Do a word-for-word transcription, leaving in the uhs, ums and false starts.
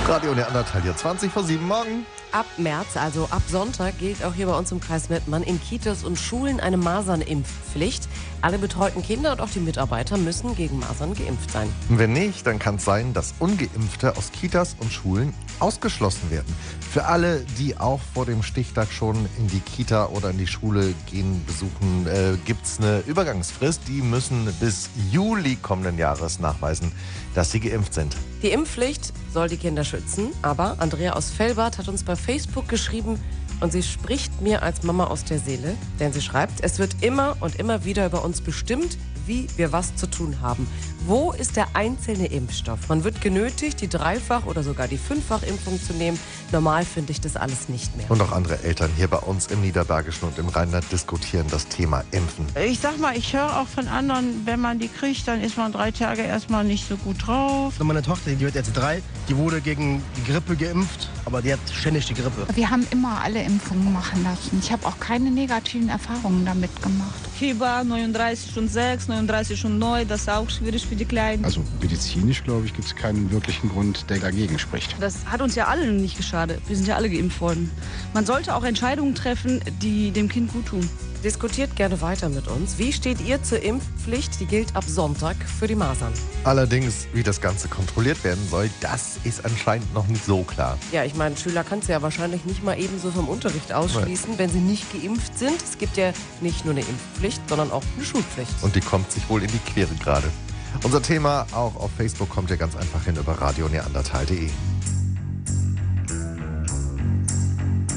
Radio Neandertal hier, zwanzig vor sieben morgen. Ab März, also ab Sonntag, gilt auch hier bei uns im Kreis Mettmann in Kitas und Schulen eine Masernimpfpflicht. Alle betreuten Kinder und auch die Mitarbeiter müssen gegen Masern geimpft sein. Wenn nicht, dann kann es sein, dass Ungeimpfte aus Kitas und Schulen ausgeschlossen werden. Für alle, die auch vor dem Stichtag schon in die Kita oder in die Schule gehen, besuchen, äh, gibt es eine Übergangsfrist. Die müssen bis Juli kommenden Jahres nachweisen, dass sie geimpft sind. Die Impfpflicht soll die Kinder schützen, aber Andrea aus Velbert hat uns bei Facebook geschrieben und sie spricht mir als Mama aus der Seele, denn sie schreibt, es wird immer und immer wieder über uns bestimmt, wie wir was zu tun haben. Wo ist der einzelne Impfstoff? Man wird genötigt, die Dreifach- oder sogar die Fünffach-Impfung zu nehmen. Normal finde ich das alles nicht mehr. Und auch andere Eltern hier bei uns im Niederbergischen und im Rheinland diskutieren das Thema Impfen. Ich sag mal, ich höre auch von anderen, wenn man die kriegt, dann ist man drei Tage erstmal nicht so gut drauf. Meine Tochter, die wird jetzt drei, die wurde gegen die Grippe geimpft, aber die hat ständig die Grippe. Wir haben immer alle Impfungen machen lassen. Ich habe auch keine negativen Erfahrungen damit gemacht. Fieber neununddreißig Komma sechs, neununddreißig Komma neun, das ist auch schwierig für die Kleinen. Also medizinisch, glaube ich, gibt es keinen wirklichen Grund, der dagegen spricht. Das hat uns ja alle nicht geschadet. Wir sind ja alle geimpft worden. Man sollte auch Entscheidungen treffen, die dem Kind gut tun. Diskutiert gerne weiter mit uns. Wie steht ihr zur Impfpflicht? Die gilt ab Sonntag für die Masern. Allerdings, wie das Ganze kontrolliert werden soll, das ist anscheinend noch nicht so klar. Ja, ich meine, Schüler kannst du ja wahrscheinlich nicht mal ebenso vom Unterricht ausschließen, Nein. wenn sie nicht geimpft sind. Es gibt ja nicht nur eine Impfpflicht, sondern auch eine Schulpflicht. Und die kommt sich wohl in die Quere gerade. Unser Thema auch auf Facebook kommt ihr ganz einfach hin über radio neandertal punkt de.